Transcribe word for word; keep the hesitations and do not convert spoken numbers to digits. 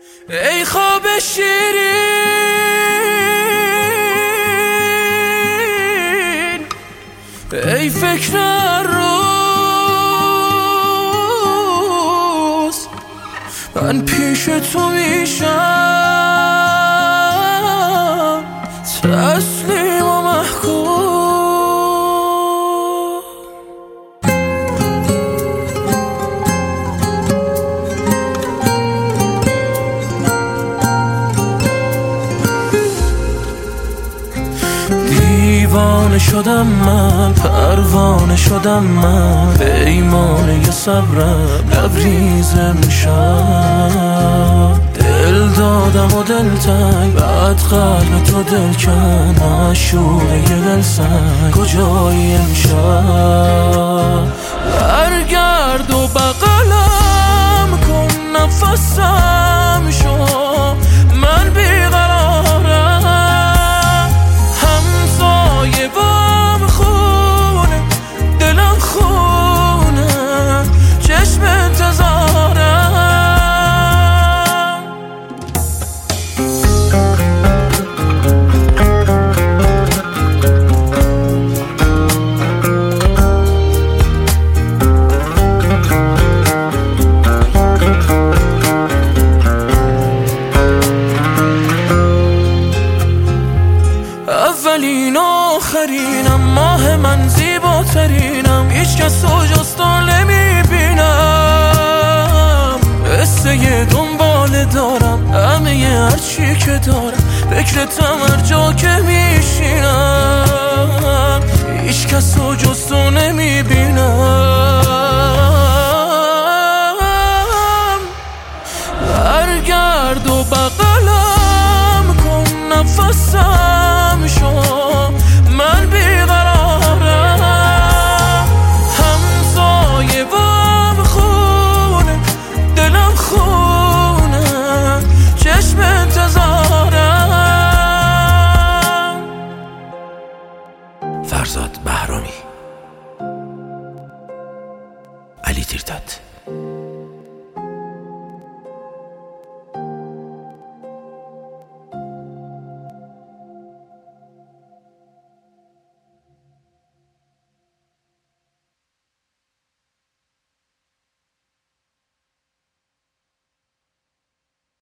ای خواب شیرین، ای فکر روز، من پیش تو میشم تسلیم و محکوم. دیوانه شدم من، پروانه شدم من، پیمانه صبرم لبریز امشب. دل دادم و دل تنگ، بعد قلب تو دل کن، معشوقه یه دل سنگ کجایی امشب؟ برگرد و بغلم کن، نفسم شو، من بیقرارم، همسایه بام خونه، دلم خونه، چشم انتظارم. اولین آخرینم، ماه من زیباترینم، هیچ کس رو جز تو نمیبینم. قصه دنباله دارم، همه هرچی که دارم، فکرتم هر جا که میشینم، هیچ کس رو جز تو نمیبینم. برگرد و بغلم کن، نفسم شو، من بیقرارم، همسایه بام خونه، دلم خونه، چشم انتظارم. فرزاد بهرامی، علی تیرداد.